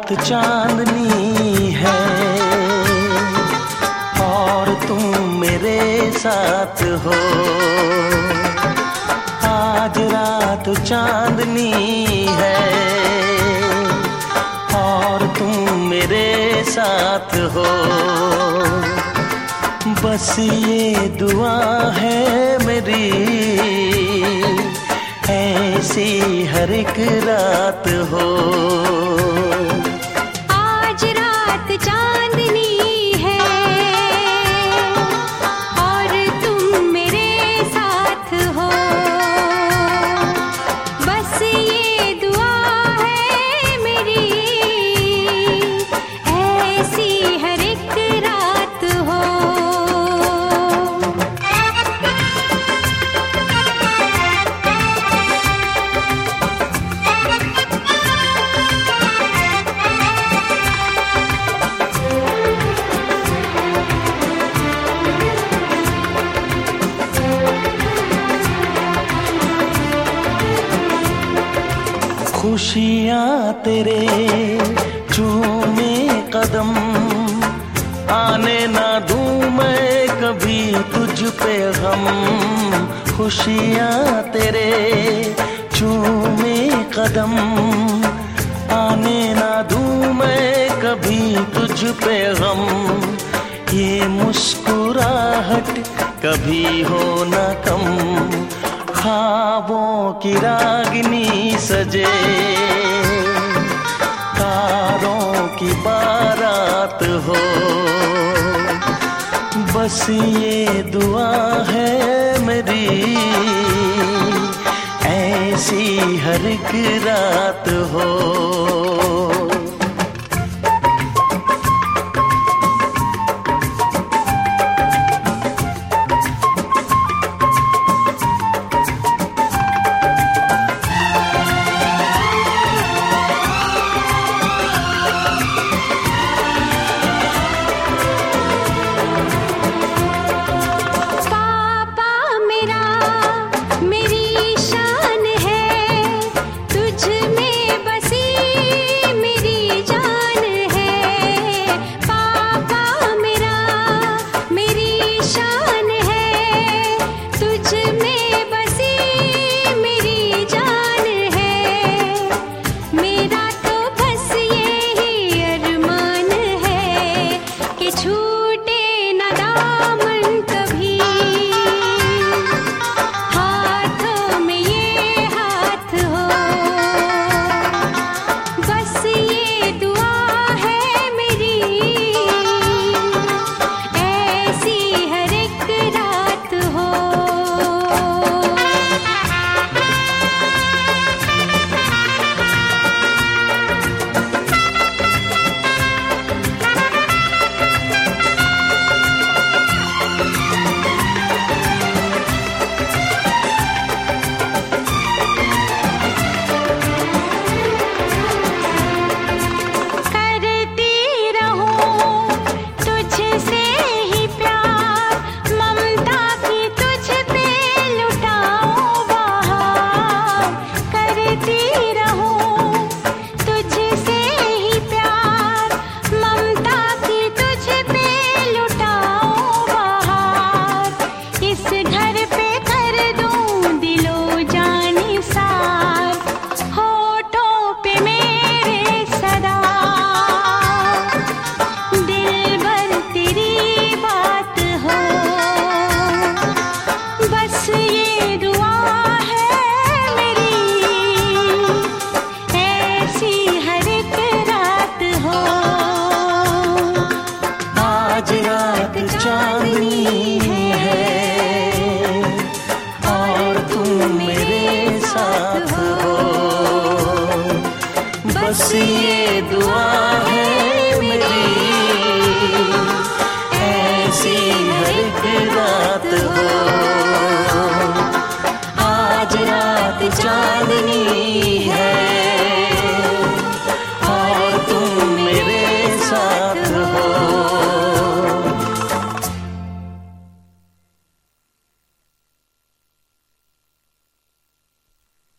रात चांदनी है और तुम मेरे साथ हो। आज रात चांदनी है और तुम मेरे साथ हो। बस ये दुआ है मेरी, ऐसी हर एक रात हो। आज रात चांदनी है और तुम मेरे साथ हो। बस ये दुआ है मेरी, ऐसी हर एक रात हो। खुशियाँ तेरे चूमे कदम, आने ना दूँ मैं कभी तुझ पे गम। खुशियाँ तेरे चूमे कदम, आने ना दूँ मैं कभी तुझ पे गम। ये मुस्कुराहट कभी हो ना कम, ख्वाबों की रागिनी सजे, तारों की बारात हो। बस ये दुआ है मेरी, ऐसी हर एक रात हो।